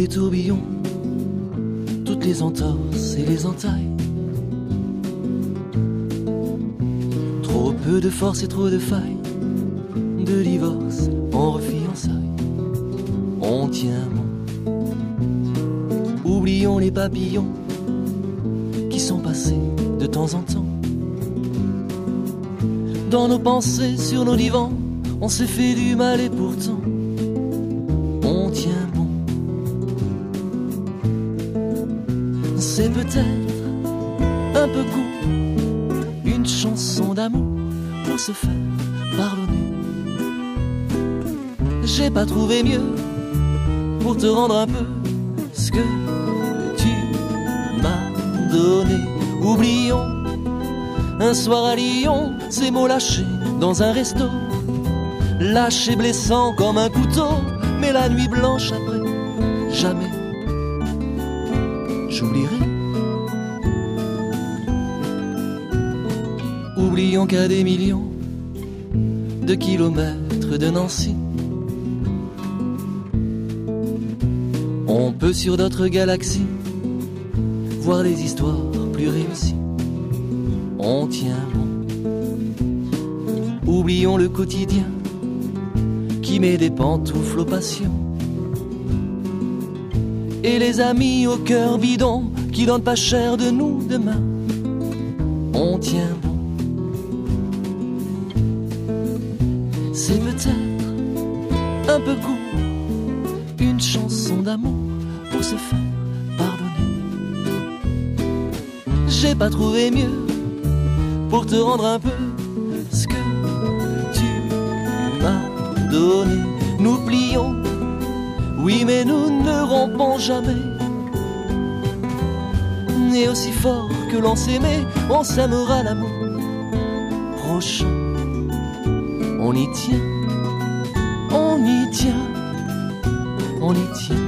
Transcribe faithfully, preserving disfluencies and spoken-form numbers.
tourbillons, toutes les entorses et les entailles. Trop peu de force et trop de failles, de divorce en refiançailles. On tient bon. Oublions les papillons qui sont passés de temps en temps. Dans nos pensées, sur nos divans, on s'est fait du mal et pourtant on tient bon. C'est peut-être un peu court, une chanson d'amour pour se faire pardonner. J'ai pas trouvé mieux pour te rendre un peu ce que tu m'as donné. Oublions un soir à Lyon, ces mots lâchés dans un resto, lâchés blessants comme un couteau, mais la nuit blanche après, jamais j'oublierai. Oublions qu'à des millions de kilomètres de Nancy, on peut sur d'autres galaxies voir des histoires plus réussies. On tient bon. Oublions le quotidien qui met des pantoufles aux passions, et les amis au cœur bidon qui donnent pas cher de nous demain. On tient bon. C'est peut-être un peu court, une chanson d'amour pour se faire pardonner. J'ai pas trouvé mieux pour te rendre un peu ce que tu m'as donné. Nous plions, oui, mais nous ne rompons jamais. Et aussi fort que l'on s'aimait, on s'aimera l'amour prochain. On y tient, on y tient, on y tient.